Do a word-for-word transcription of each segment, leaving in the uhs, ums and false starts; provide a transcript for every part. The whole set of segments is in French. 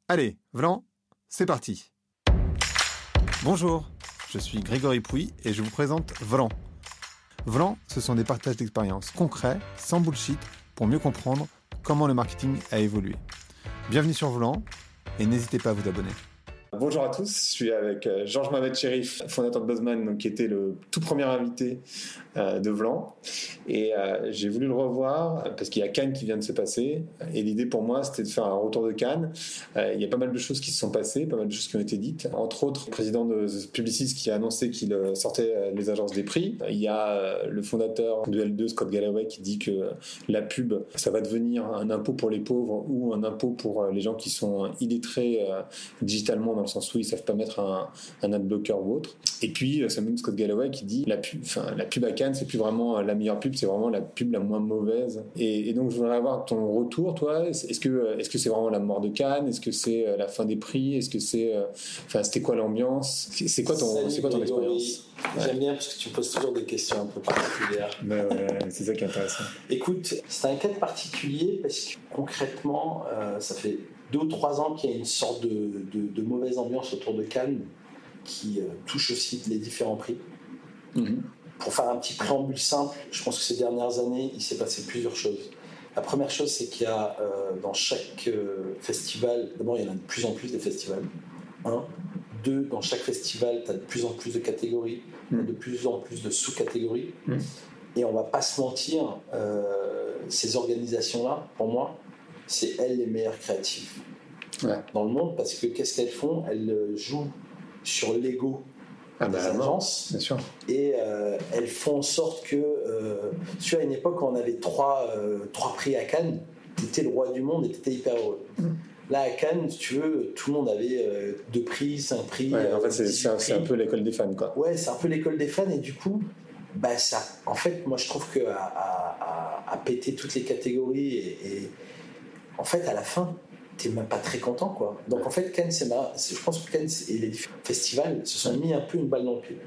Allez, Vlan, c'est parti. Bonjour, je suis Grégory Pouy et je vous présente Vlan. Vlan, ce sont des partages d'expériences concrets, sans bullshit, pour mieux comprendre comment le marketing a évolué. Bienvenue sur Vlan et n'hésitez pas à vous abonner. Bonjour à tous, je suis avec Georges Mohamed Cherif, fondateur de Buzzman, donc, qui était le tout premier invité euh, de Vlan. Et euh, j'ai voulu le revoir parce qu'il y a Cannes qui vient de se passer. Et l'idée pour moi, c'était de faire un retour de Cannes. Euh, il y a pas mal de choses qui se sont passées, pas mal de choses qui ont été dites. Entre autres, le président de Publicis qui a annoncé qu'il sortait les agences des prix. Il y a le fondateur de L deux, Scott Galloway, qui dit que la pub, ça va devenir un impôt pour les pauvres ou un impôt pour les gens qui sont illettrés euh, digitalement, dans le sens où ils ne savent pas mettre un, un adblocker ou autre. Et puis, c'est même Scott Galloway qui dit la pub, enfin, la pub à Cannes, c'est plus vraiment la meilleure pub, c'est vraiment la pub la moins mauvaise. Et, et donc, je voudrais avoir ton retour, toi. Est-ce que, est-ce que c'est vraiment la mort de Cannes? Est-ce que c'est la fin des prix? Est-ce que c'est, enfin, c'était quoi l'ambiance? C'est quoi ton, Salut, c'est quoi ton expérience? Ouais. J'aime bien parce que tu poses toujours des questions un peu particulières. Ben ouais, c'est ça qui est intéressant. Écoute, c'est un cas particulier parce que concrètement, euh, ça fait deux ou trois ans qu'il y a une sorte de, de, de mauvaise ambiance autour de Cannes qui euh, touche aussi les différents prix. Mm-hmm. Pour faire un petit préambule simple, je pense que ces dernières années, il s'est passé plusieurs choses. La première chose, c'est qu'il y a euh, dans chaque euh, festival, d'abord il y en a de plus en plus des festivals. Un. Deux, dans chaque festival, tu as de plus en plus de catégories, mm. de plus en plus de sous-catégories. Mm. Et on va pas se mentir, euh, ces organisations-là, pour moi, c'est elles les meilleures créatives ouais. dans le monde, parce que qu'est-ce qu'elles font? Elles jouent sur l'ego ah des bah, agences, bien sûr. Et euh, elles font en sorte que, euh, tu vois, à une époque, quand on avait trois, euh, trois prix à Cannes, t'étais le roi du monde et t'étais hyper heureux. Mm. Là, à Cannes, si tu veux, tout le monde avait euh, deux prix, cinq prix. Ouais, en fait, c'est, c'est, un, c'est un peu l'école des fans, quoi. Ouais, c'est un peu l'école des fans, et du coup, bah, ça, en fait, moi, je trouve qu'à à, à, à péter toutes les catégories, et, et en fait, à la fin, t'es même pas très content, quoi. Donc, en fait, Cannes, c'est ma, c'est, je pense que Cannes et les festivals se sont mis un peu une balle dans le pied.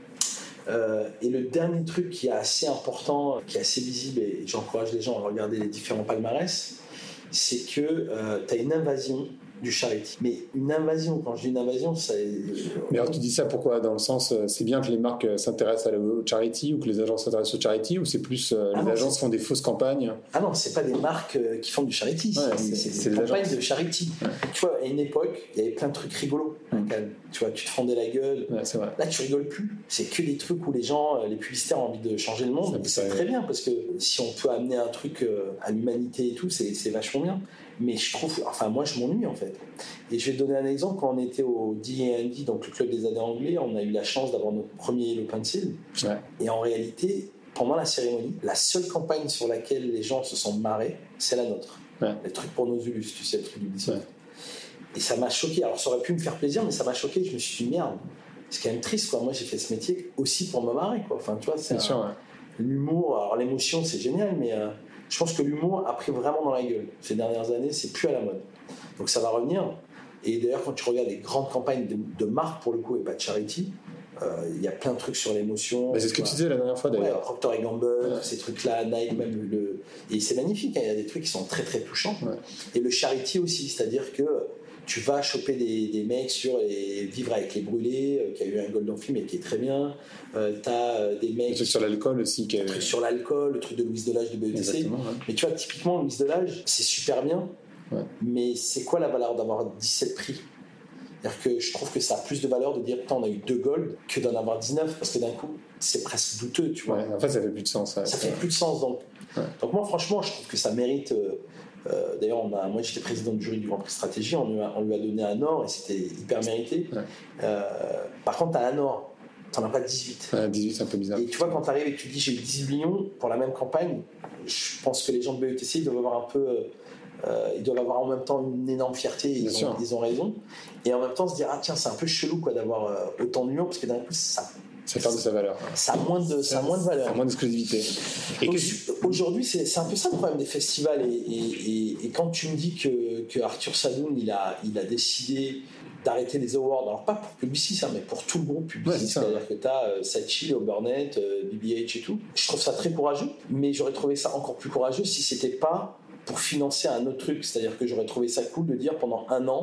Euh, et le dernier truc qui est assez important, qui est assez visible, et j'encourage les gens à regarder les différents palmarès, c'est que euh, tu as une invasion du charity. Mais une invasion, quand je dis une invasion, ça... Mais alors tu dis ça pourquoi? Dans le sens, c'est bien que les marques s'intéressent au charity ou que les agences s'intéressent au charity, ou c'est plus euh, ah les non, agences c'est... font des fausses campagnes? Ah non, c'est pas des marques qui font du charity, ouais, c'est, c'est, c'est, c'est des campagnes agences. De charity. Ouais. Tu vois, à une époque, il y avait plein de trucs rigolos. Hum. Tu vois, tu te fendais la gueule. Ouais, c'est vrai. Là, tu rigoles plus. C'est que des trucs où les gens, les publicitaires ont envie de changer le monde. C'est, c'est très bien, parce que si on peut amener un truc à l'humanité et tout, c'est, c'est vachement bien. Mais je trouve, enfin moi je m'ennuie en fait. Et je vais te donner un exemple. Quand on était au D and D, donc le club des années anglais, on a eu la chance d'avoir notre premier Yellow Pencil. Ouais. Et en réalité, pendant la cérémonie, la seule campagne sur laquelle les gens se sont marrés, c'est la nôtre. Ouais. Le truc pour nos Zulus, tu sais, le truc du dix-sept. Ouais. Et ça m'a choqué. Alors ça aurait pu me faire plaisir, mais ça m'a choqué. Je me suis dit merde, c'est quand même triste, quoi. Moi j'ai fait ce métier aussi pour me marrer, quoi. Enfin tu vois, c'est un, sûr, ouais. L'humour, alors l'émotion c'est génial, mais euh, je pense que l'humour a pris vraiment dans la gueule. Ces dernières années, c'est plus à la mode. Donc ça va revenir. Et d'ailleurs, quand tu regardes les grandes campagnes de, de marque, pour le coup, et pas de charity, il euh, y a plein de trucs sur l'émotion. Bah, c'est ce que tu disais la dernière fois, d'ailleurs. Ouais, Procter et Gamble, ouais. Ces trucs-là, Nike, même le... Et c'est magnifique, il hein, y a des trucs qui sont très très touchants. Ouais. Et le charity aussi, c'est-à-dire que tu vas choper des, des mecs sur les Vivre avec les brûlés, euh, qui a eu un Golden Film et qui est très bien. Euh, t'as euh, des mecs... Le truc sur l'alcool aussi. Qui est... Le truc sur l'alcool, le truc de Louise Delage de B E T C. Ouais. Mais tu vois, typiquement, Louise Delage, c'est super bien. Ouais. Mais c'est quoi la valeur d'avoir dix-sept prix? C'est-à-dire que je trouve que ça a plus de valeur de dire putain, on a eu deux gold que d'en avoir dix-neuf, parce que d'un coup, c'est presque douteux, tu vois. Ouais, en fait, ça fait plus de sens. Ouais. Ça fait plus de sens. Donc, ouais. donc moi, franchement, je trouve que ça mérite... Euh, Euh, d'ailleurs, on a, moi j'étais président du jury du Grand Prix Stratégie, on lui a, on lui a donné un or et c'était hyper mérité. Ouais. Euh, par contre, t'as un or, t'en as pas dix-huit. Ouais, dix-huit, c'est un peu bizarre. Et tu vois, quand t'arrives et que tu dis j'ai eu dix millions pour la même campagne, je pense que les gens de B E T C ils doivent avoir un peu. Euh, ils doivent avoir en même temps une énorme fierté, ils ont, ils ont raison. Et en même temps se dire, ah tiens, c'est un peu chelou quoi, d'avoir euh, autant de millions, parce que d'un coup, ça. Ça perd de sa valeur. Ça a moins de, ça a moins de valeur. Ça a moins d'exclusivité. Et Donc, que... Aujourd'hui, c'est, c'est un peu ça le problème des festivals. Et, et, et, et quand tu me dis que, que Arthur Sadoun, il a, il a décidé d'arrêter les awards, alors pas pour Publicis, hein, mais pour tout le groupe Publicis, ouais, c'est c'est-à-dire que tu as euh, Sachi, Obernet, euh, B B H et tout. Je trouve ça très courageux, mais j'aurais trouvé ça encore plus courageux si c'était pas pour financer un autre truc. C'est-à-dire que j'aurais trouvé ça cool de dire pendant un an,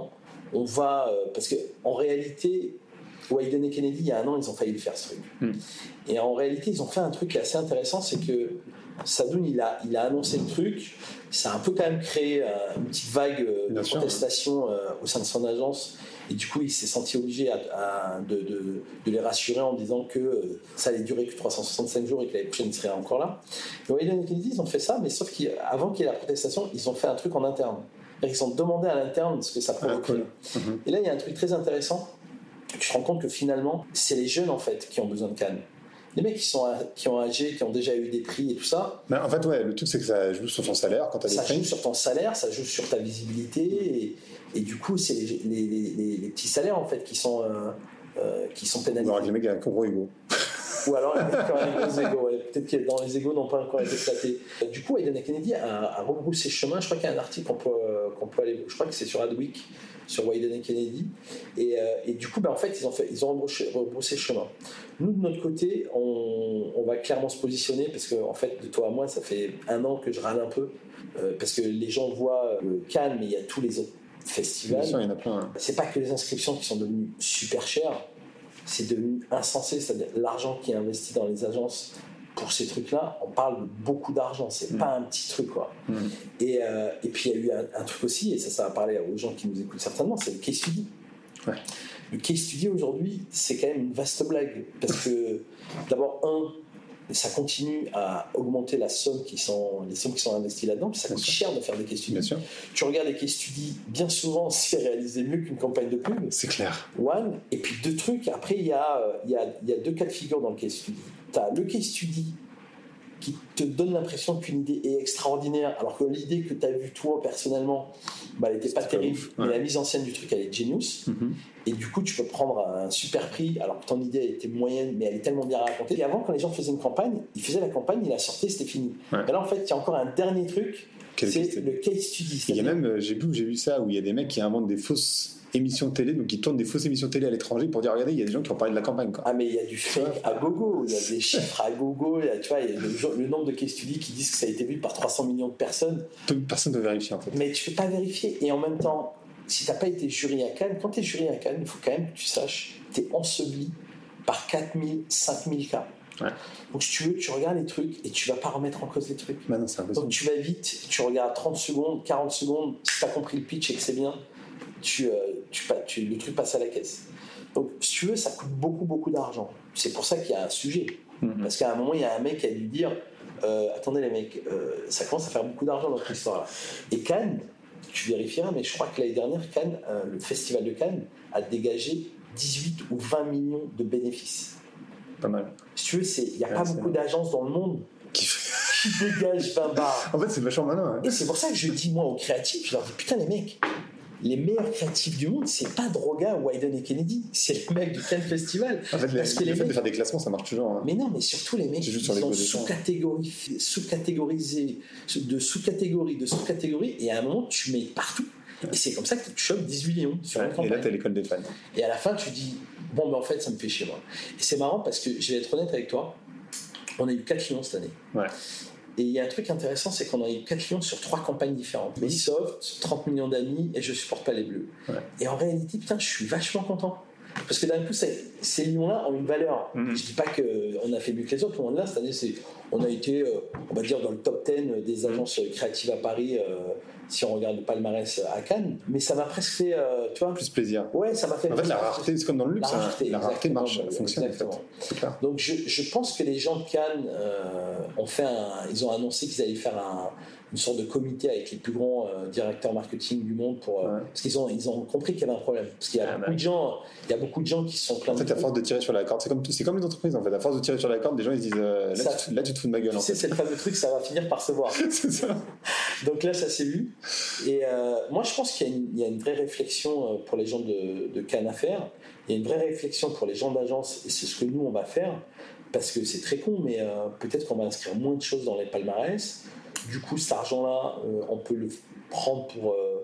on va euh, parce que en réalité, Wieden et Kennedy, il y a un an, ils ont failli le faire ce truc. Mm. Et en réalité, ils ont fait un truc qui est assez intéressant, c'est que Sadoun, il a, il a annoncé le truc, ça a un peu quand même créé euh, une petite vague euh, de sûr, protestation ouais. euh, au sein de son agence, et du coup, il s'est senti obligé à, à, de, de, de les rassurer en disant que euh, ça allait durer que trois cent soixante-cinq jours et que l'année prochaine, il serait encore là. Et Wieden et Kennedy, ils ont fait ça, mais sauf qu'avant qu'il y ait la protestation, ils ont fait un truc en interne. Ils ont demandé à l'interne ce que ça provoquait. Ah, cool. mm-hmm. Et là, il y a un truc très intéressant. Tu te rends compte que finalement, c'est les jeunes en fait qui ont besoin de Cannes. Les mecs qui sont qui ont âgé, qui ont déjà eu des prix et tout ça. Ben, en fait, ouais, le truc c'est que ça joue sur ton salaire quand tu as des ça prix. Ça joue sur ton salaire, ça joue sur ta visibilité et, et du coup, c'est les, les, les, les petits salaires en fait qui sont euh, euh, qui sont pénalisés. Alors les mecs avec un gros ego. Ou alors les mecs qui ont un gros ego. Ouais. Peut-être que dans les égos n'ont pas encore été flattés. Du coup, Wieden et Kennedy a, a rebroussé chemin. Je crois qu'il y a un article qu'on peut qu'on peut aller. Je crois que c'est sur Adweek. Sur Wieden et Kennedy, et, euh, et du coup, ben, en fait, ils ont, fait, ils ont rebroussé, rebroussé chemin. Nous, de notre côté, on, on va clairement se positionner, parce que, en fait, de toi à moi, ça fait un an que je râle un peu, euh, parce que les gens voient euh, Cannes, mais il y a tous les autres festivals. Bien sûr, il y en a plein. Hein. C'est pas que les inscriptions qui sont devenues super chères, c'est devenu insensé, c'est-à-dire l'argent qui est investi dans les agences. Pour ces trucs-là, on parle de beaucoup d'argent, c'est mmh. pas un petit truc, quoi. Mmh. Et, euh, et puis il y a eu un, un truc aussi, et ça, ça va parler aux gens qui nous écoutent certainement, c'est le case study. Ouais. Le case study aujourd'hui, c'est quand même une vaste blague, parce que d'abord, un, ça continue à augmenter la somme qui sont, les sommes qui sont investies là-dedans, puis ça coûte cher de faire des case studies. Tu regardes les case studies, bien souvent, c'est réalisé mieux qu'une campagne de pub. C'est clair. One, et puis deux trucs, après, il y a, il y a, il y a deux cas de figure dans le case study. Tu as le case study qui te donne l'impression qu'une idée est extraordinaire, alors que l'idée que tu as vue toi personnellement, bah, elle n'était pas terrible, ouf, ouais. mais la mise en scène du truc elle est genius, mm-hmm. et du coup tu peux prendre un super prix alors que ton idée elle était moyenne mais elle est tellement bien racontée. Et avant, quand les gens faisaient une campagne, ils faisaient la campagne, ils la sortaient, c'était fini. Ouais. Et là en fait il y a encore un dernier truc, Quel c'est le case study. Il y a même, j'ai vu, j'ai vu ça, où il y a des mecs qui inventent des fausses émissions de télé, donc ils tournent des fausses émissions de télé à l'étranger pour dire regardez, il y a des gens qui ont parlé de la campagne, quoi. Ah mais il y a du fake à gogo, il y a des chiffres à gogo, tu vois, il y a le, le nombre de case studies qui disent que ça a été vu par trois cents millions de personnes. Personne ne peut vérifier en fait. Mais tu ne peux pas vérifier, et en même temps, si tu n'as pas été jury à Cannes, quand tu es jury à Cannes, il faut quand même que tu saches, tu es enseveli par quatre mille, cinq mille cas. Ouais. Donc si tu veux, tu regardes les trucs et tu vas pas remettre en cause les trucs. Bah non, c'est impossible. Donc tu vas vite, tu regardes trente secondes, quarante secondes, si tu as compris le pitch et que c'est bien, tu, euh, tu, tu, le truc passe à la caisse. Donc si tu veux, ça coûte beaucoup beaucoup d'argent. C'est pour ça qu'il y a un sujet. Mm-hmm. Parce qu'à un moment, il y a un mec qui a dû dire euh, attendez les mecs, euh, ça commence à faire beaucoup d'argent dans notre histoire là. Et Cannes, tu vérifieras, mais je crois que l'année dernière, Cannes, euh, le festival de Cannes a dégagé dix-huit ou vingt millions de bénéfices. Pas mal. Si tu veux, il n'y a ouais, pas beaucoup bien. d'agences dans le monde qui, qui dégagent vingt bars. En fait, c'est vachement malin. Hein. Et c'est pour ça que je dis, moi, aux créatifs, je leur dis, putain, les mecs, les meilleurs créatifs du monde, c'est pas Droga, Wieden et Kennedy, c'est les mecs du Cannes Festival. En fait, parce les, que les le fait mecs... de faire des classements, ça marche toujours. Hein. Mais non, mais surtout les mecs, ils sont sous-catégorisés, sous-catégorisés, de sous-catégorie, de sous-catégorie, et à un moment, tu mets partout. Et c'est comme ça que tu chopes dix-huit millions sur ouais, une campagne. Et là, t'as l'école des fans. Et à la fin, tu dis, bon, ben en fait, ça me fait chier, moi. Et c'est marrant parce que, je vais être honnête avec toi, on a eu quatre clients cette année. Ouais. Et il y a un truc intéressant, c'est qu'on a eu quatre clients sur trois campagnes différentes. Ubisoft, trente millions d'amis, et je supporte pas les bleus. Ouais. Et en réalité, putain, je suis vachement content. Parce que d'un coup, ces lions-là ont une valeur. Mm-hmm. Je dis pas qu'on a fait mieux que les autres, loin de là, cette année, c'est, on a été, on va dire, dans le top dix des agences créatives à Paris, euh, si on regarde le palmarès à Cannes, mais ça m'a presque fait, euh, tu vois, plus plaisir. Ouais, ça m'a fait. En fait, la rareté, c'est comme dans le luxe. La rareté, hein. La rareté marche, ouais, fonctionne. Exactement. C'est clair. Donc, je, je pense que les gens de Cannes euh, ont fait un, ils ont annoncé qu'ils allaient faire un, une sorte de comité avec les plus grands euh, directeurs marketing du monde pour, euh, ouais. parce qu'ils ont, ils ont compris qu'il y avait un problème. Parce qu'il y a ah, beaucoup bah. de gens, il y a beaucoup de gens qui sont pleins. En fait, de à force de tirer sur la corde, c'est comme, c'est comme les entreprises. En fait, à force de tirer sur la corde, les gens ils se disent, euh, là, ça, tu, là, tu te fous de ma gueule. Tu en sais, fait. c'est le fameux truc, ça va finir par se voir. C'est ça. Donc là, ça s'est vu. Et euh, moi, je pense qu'il y a, une, il y a une vraie réflexion pour les gens de, de Cannes à faire. Il y a une vraie réflexion pour les gens d'agence, et c'est ce que nous on va faire, parce que c'est très con, mais euh, peut-être qu'on va inscrire moins de choses dans les palmarès. Du coup, cet argent-là, euh, on peut le prendre pour euh,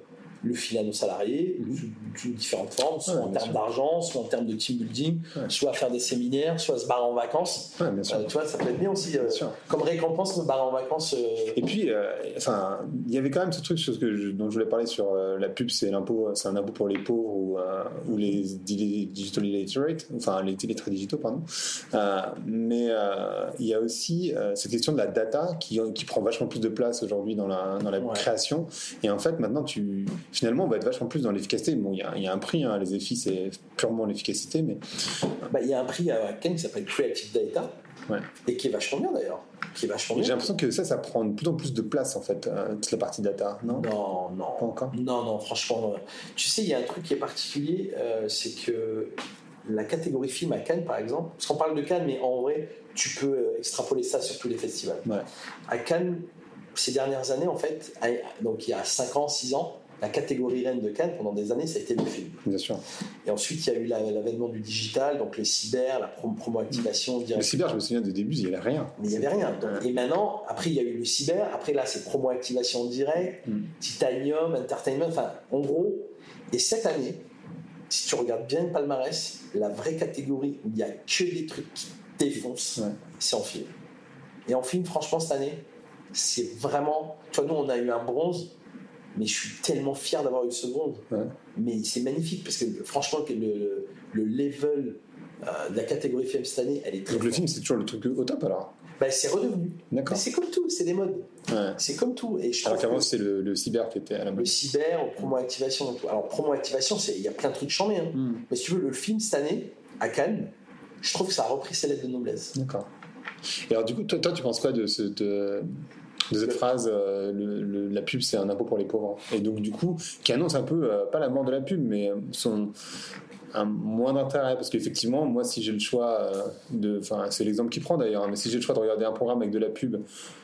le final aux salariés, Mmh. sous, sous différentes formes, soit Ouais, en bien termes sûr. d'argent, soit en termes de team building, Ouais. soit à faire des séminaires, soit à se barrer en vacances. Ouais, bien sûr. Euh, tu vois, ça peut être bien aussi. Euh, Bien sûr. comme récompense, me barrer en vacances. Euh... Et puis, euh, enfin, il y avait quand même ce truc sur ce que je, dont je voulais parler sur euh, la pub, c'est l'impôt, c'est un impôt pour les pauvres ou, euh, ou les di- digital illiterate, enfin les, les très digitaux, pardon. Euh, mais euh, il y a aussi euh, cette question de la data qui, qui prend vachement plus de place aujourd'hui dans la, dans la Ouais. création. Et en fait, maintenant, tu, finalement, on va être vachement plus dans l'efficacité. Bon, il y a, il y a un prix, hein, les E F I, c'est purement l'efficacité, mais Bah, il y a un prix à Cannes qui s'appelle Creative Data, ouais. et qui est vachement bien d'ailleurs. Qui est vachement Et j'ai bien. l'impression que ça, ça prend de plus en plus de place en fait, euh, toute la partie data, non? Non, non. Pas encore. Non, non, franchement. euh, Tu sais, il y a un truc qui est particulier, euh, c'est que la catégorie film à Cannes, par exemple, parce qu'on parle de Cannes, mais en vrai, tu peux euh, extrapoler ça sur tous les festivals. Ouais. À Cannes, ces dernières années, en fait, à- donc il y a cinq ans, six ans, la catégorie reine de Cannes, pendant des années, ça a été le film. Bien sûr. Et ensuite, il y a eu la- l'avènement du digital, donc les cyber, la prom- promo-activation. Le direct. cyber, je me souviens des débuts, il n'y avait rien. Mais il n'y avait rien. Donc, et maintenant, après, il y a eu le cyber. Après, là, c'est promo-activation directe, Mm. Titanium, Entertainment. Enfin, en gros. Et cette année, si tu regardes bien le palmarès, la vraie catégorie où il n'y a que des trucs qui défoncent, Ouais. c'est en film. Et en film, franchement, cette année, c'est vraiment. Tu vois, nous, on a eu un bronze, mais je suis tellement fier d'avoir eu ce bronze. Ouais. Mais c'est magnifique parce que, franchement, que le, le level euh, de la catégorie film cette année, elle est très Donc le forte. film, c'est toujours le truc au top alors. Ben, c'est redevenu. Mais D'accord. c'est comme tout, c'est des modes. Ouais. C'est comme tout. Et je Alors trouve qu'avant, que c'est le, le cyber qui était à la le mode. cyber, au promo-activation et tout. Alors, promo-activation, c'est- il y a plein de trucs chambés. Hein. Mm. Mais si tu veux, le film cette année, à Cannes, je trouve que ça a repris ses lettres de noblesse. D'accord. Et alors du coup, toi, toi tu penses quoi de cette, euh, de cette Le- phrase euh, le, le- la pub, c'est un impôt pour les pauvres. Et donc du coup, qui annonce un peu, euh, pas la mort de la pub, mais euh, son un moins d'intérêt, parce qu'effectivement, moi, si j'ai le choix euh, de, enfin, c'est l'exemple qu'il prend d'ailleurs, hein, mais si j'ai le choix de regarder un programme avec de la pub,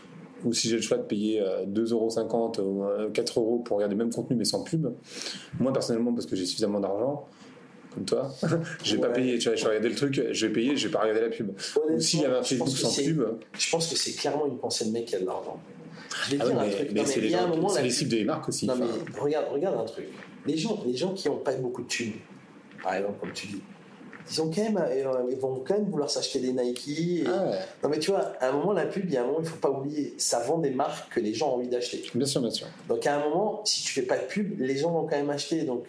ou si j'ai le choix de payer euh, deux euros cinquante ou euh, quatre euros pour regarder le même contenu mais sans pub, moi personnellement, parce que j'ai suffisamment d'argent, comme toi, je vais Ouais. pas payer, tu vois, je vais regarder le truc, je vais payer, je vais pas regarder la pub. Honnêtement, Ou s'il y avait un je pense Facebook que sans c'est- pub, Je pense que c'est clairement une pensée de mec qui a de l'argent. Je vais ah dire ouais, un mais, truc. mais Non, mais c'est les, il y a un gens- moment, c'est la- les cibles des marques aussi. Non, mais enfin. regarde, regarde un truc. Les gens, les gens qui n'ont pas beaucoup de thunes, par exemple, comme tu dis, ils, ont quand même, euh, ils vont quand même vouloir s'acheter des Nike. Et... Ah ouais, Non, mais tu vois, à un moment, la pub, il y a un moment, il ne faut pas oublier, ça vend des marques que les gens ont envie d'acheter. bien sûr, bien sûr. Donc, à un moment, si tu fais pas de pub, les gens vont quand même acheter. Donc,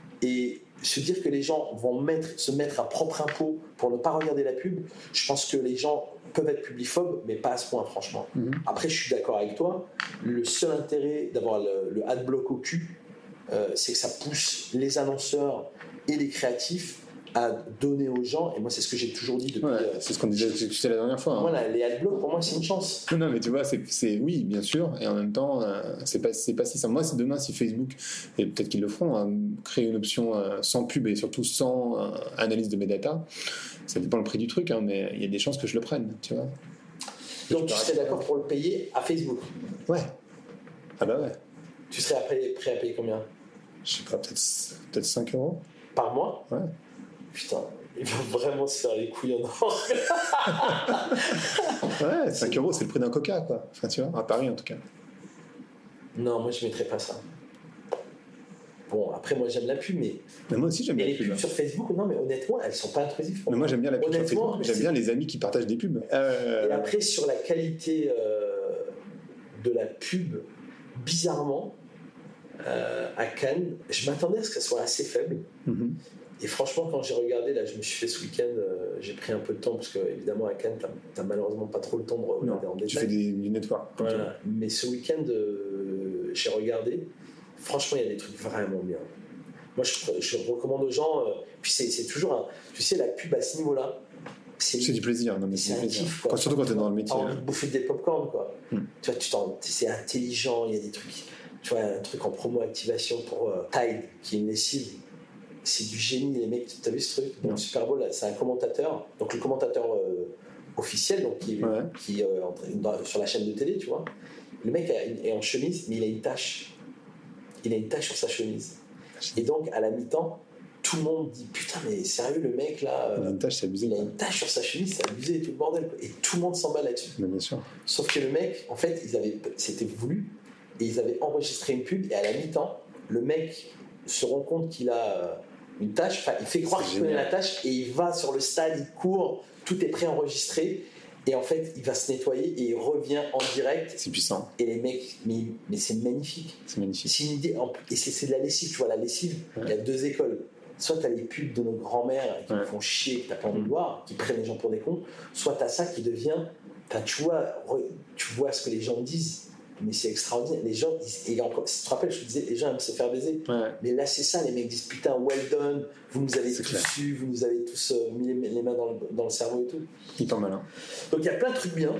et se dire que les gens vont mettre, se mettre un propre impôt pour ne pas regarder la pub, je pense que les gens peuvent être publiphobes, mais pas à ce point, franchement. Mhm. Après, je suis d'accord avec toi. Le seul intérêt d'avoir le, le adblock au cul, euh, c'est que ça pousse les annonceurs et les créatifs à donner aux gens. Et moi, c'est ce que j'ai toujours dit depuis. Ouais, euh, c'est ce qu'on disait c'était la dernière fois. Hein. Voilà, les adblocks, pour moi, c'est une chance. Non, mais tu vois, c'est, c'est oui, bien sûr, et en même temps, euh, c'est pas, c'est pas si simple. Moi, c'est demain, si Facebook, et peut-être qu'ils le feront, hein, créer une option euh, sans pub et surtout sans euh, analyse de mes data, ça dépend le prix du truc, hein, mais il y a des chances que je le prenne, tu vois. Donc, Je tu peux serais arrêter. d'accord pour le payer à Facebook. Ouais. Ah bah ouais. Tu serais après, prêt à payer combien? Je sais pas, peut-être, peut-être cinq euros. Par mois? Ouais. Putain, il va vraiment se faire les couilles en or. Ouais, cinq euros, c'est le prix d'un coca, quoi. Enfin, tu vois, à Paris en tout cas. Non, moi, je mettrais pas ça. Bon, après, moi, j'aime la pub, mais, Mais moi aussi, j'aime mais bien les la pub. pubs sur Facebook, non, mais honnêtement, elles sont pas intrusives. pour Mais moi, j'aime bien la pub sur Honnêtement, Facebook. J'aime c'est- bien les amis qui partagent des pubs. Euh, Et après, sur la qualité euh, de la pub, bizarrement, euh, à Cannes, je m'attendais à ce qu'elle soit assez faible. mhm. Et franchement, quand j'ai regardé, là, je me suis fait ce week-end, euh, j'ai pris un peu de temps, parce que évidemment, à Cannes, t'as, t'as malheureusement pas trop le temps de regarder Non, en tu détail. fais des, du network. Voilà. Mais ce week-end, euh, j'ai regardé. Franchement, il y a des trucs vraiment bien. Moi, je, je recommande aux gens. euh, puis c'est, c'est toujours un. Tu sais, la pub à ce niveau-là, c'est, C'est du plaisir, non mais c'est, c'est du un plaisir. kiff, quoi. Quand- surtout quand t'es dans le métier. T'as envie hein. de bouffer des pop-corn, quoi. Hmm. Tu vois, tu t'en, c'est intelligent. Il y a des trucs. Tu vois, un truc en promo-activation pour euh, Tide, qui est une lessive. C'est du génie, les mecs. T'as vu ce truc? Donc, Non. Super Bowl, là, c'est un commentateur. Donc, le commentateur euh, officiel, donc, qui, Ouais. qui euh, en train- dans- sur la chaîne de télé, tu vois. Le mec a une- est en chemise, mais il a une tache. Il a une tache sur sa chemise. Et donc, à la mi-temps, tout le monde dit putain, mais sérieux, le mec là, Il a euh, une tâche, c'est abusé. il a quoi. une tache sur sa chemise, c'est abusé et tout le bordel. quoi. Et tout le monde s'en bat là-dessus. Mais bien sûr. Sauf que le mec, en fait, ils avaient, c'était voulu, et ils avaient enregistré une pub, et à la mi-temps, le mec se rend compte qu'il a une tâche, enfin il fait croire c'est qu'il génial. connaît la tâche et il va sur le stade, il court, tout est préenregistré et en fait il va se nettoyer et il revient en direct. C'est puissant. Et les mecs, mais, mais c'est magnifique. C'est magnifique. C'est une idée, et c'est, c'est de la lessive, tu vois, la lessive, ouais. Il y a deux écoles. Soit t'as les pubs de nos grands-mères qui ouais. font chier, que t'as pas envie de voir, qui prennent les gens pour des cons, soit t'as ça qui devient, tu vois, tu vois ce que les gens disent, mais c'est extraordinaire. Les gens, et encore, si tu te rappelles, je te disais, les gens aiment se faire baiser, ouais. mais là c'est ça, les mecs disent putain, well done, vous nous avez c'est tous clair. su, vous nous avez tous euh, mis les, les mains dans le, dans le cerveau et tout. Hyper malin. Donc il y a plein de trucs bien,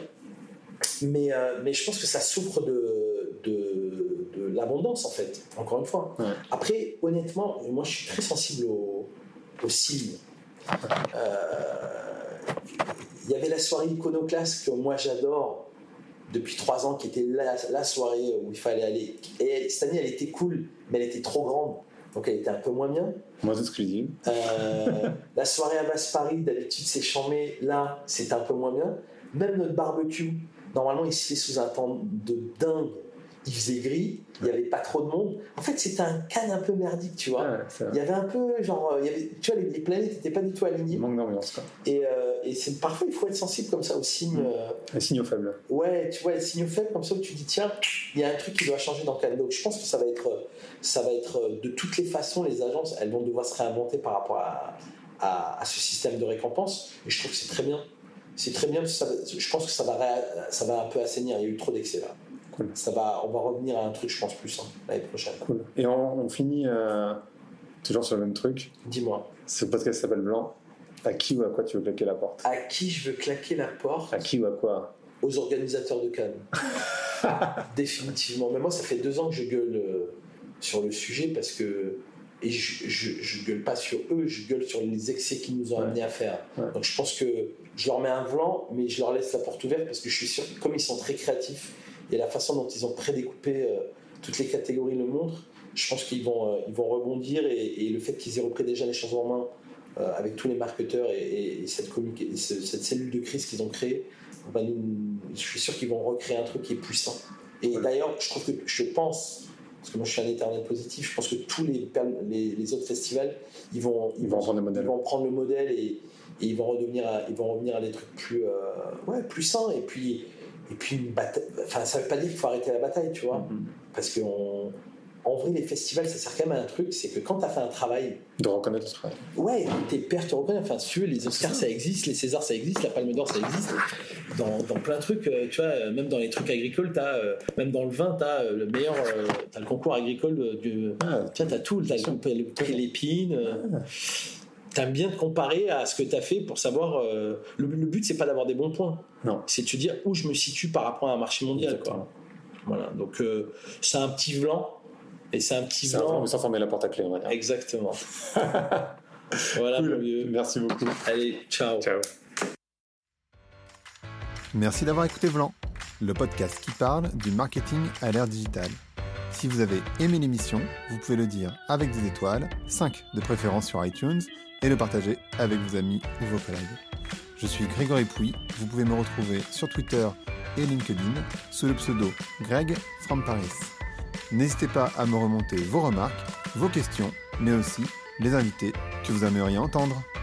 mais, euh, mais je pense que ça souffre de, de, de l'abondance en fait, encore une fois. Ouais. Après, honnêtement, moi je suis très sensible aux, aux signes. Il euh, y avait la soirée Iconoclaste que moi j'adore depuis trois ans, qui était la, la soirée où il fallait aller. Et elle, cette année, elle était cool, mais elle était trop grande, donc elle était un peu moins bien. Moins exclusive. Euh, la soirée à Basse Paris, d'habitude c'est chambé, là c'était un peu moins bien. Même notre barbecue, normalement il se fait sous un temps de dingue. Il faisait gris, il n'y avait pas trop de monde. En fait, c'était un can un peu merdique, tu vois. Ouais, il y avait un peu, genre, il y avait, tu vois, les, les planètes n'étaient pas du tout alignées. Il manque d'ambiance, quoi. Et, euh, et c'est, parfois, il faut être sensible comme ça aux signes. Euh, les signaux faibles. Ouais, tu vois, les signaux faibles comme ça où tu dis, tiens, il y a un truc qui doit changer dans le cadre. Donc, je pense que ça va être, ça va être de toutes les façons, les agences, elles vont devoir se réinventer par rapport à, à, à ce système de récompense. Et je trouve que c'est très bien. C'est très bien, ça, je pense que ça va, ça va un peu assainir. Il y a eu trop d'excès là. Cool. Ça va, on va revenir à un truc, je pense, plus simple l'année prochaine. Cool. Et on, on finit euh, toujours sur le même truc. Dis-moi. Ce podcast s'appelle Blanc. À qui ou à quoi tu veux claquer la porte ? À qui je veux claquer la porte ? À qui ou à quoi ? Aux organisateurs de Cannes. Définitivement. Mais moi, ça fait deux ans que je gueule euh, sur le sujet parce que. Et je, je, je gueule pas sur eux, je gueule sur les excès qu'ils nous ont ouais. amenés à faire. Ouais. Donc je pense que je leur mets un blanc, mais je leur laisse la porte ouverte parce que je suis sûr que comme ils sont très créatifs, et la façon dont ils ont prédécoupé euh, toutes les catégories le montre, je pense qu'ils vont, euh, ils vont rebondir et, et le fait qu'ils aient repris déjà les choses en main euh, avec tous les marketeurs et, et, et, cette, communique, et ce, cette cellule de crise qu'ils ont créée, ben nous, je suis sûr qu'ils vont recréer un truc qui est puissant. Et ouais. d'ailleurs, je trouve que je pense, parce que moi je suis un éternel positif, je pense que tous les, les, les autres festivals, ils vont, ils, ils vont, vont, prendre, le ils vont prendre le modèle et, et ils, vont redevenir à, ils vont revenir à des trucs plus, euh, ouais, plus sains. Et puis, Et puis, une bataille, enfin, ça veut pas dire qu'il faut arrêter la bataille, tu vois. Mm-hmm. Parce que, on... en vrai, les festivals, ça sert quand même à un truc, c'est que quand tu as fait un travail. De reconnaître le travail. Ouais, tes pairs te reconnaissent. Enfin, si tu veux, les Oscars, ça. ça existe, les Césars, ça existe, la Palme d'Or, ça existe. Dans, dans plein de trucs, tu vois, même dans les trucs agricoles, t'as, euh, même dans le vin, tu as le meilleur. Euh, tu as le concours agricole du. Ah, tu vois, tu as tout, tu as le, le prix Lépine. Euh, ah. T'aimes bien te comparer à ce que t'as fait pour savoir. Euh, le, le but, c'est pas d'avoir des bons points. Non. C'est de te dire où je me situe par rapport à un marché mondial. Quoi. Voilà. Donc, euh, c'est un petit blanc. Et c'est un petit c'est blanc. Un sans fermer la porte à clé, on va dire. Exactement. Voilà, cool. mon vieux. Merci beaucoup. Allez, ciao. Ciao. Merci d'avoir écouté Vlan, le podcast qui parle du marketing à l'ère digitale. Si vous avez aimé l'émission, vous pouvez le dire avec des étoiles, cinq de préférence sur iTunes, et le partager avec vos amis ou vos collègues. Je suis Grégory Pouy, vous pouvez me retrouver sur Twitter et LinkedIn sous le pseudo Greg from Paris. N'hésitez pas à me remonter vos remarques, vos questions, mais aussi les invités que vous aimeriez entendre.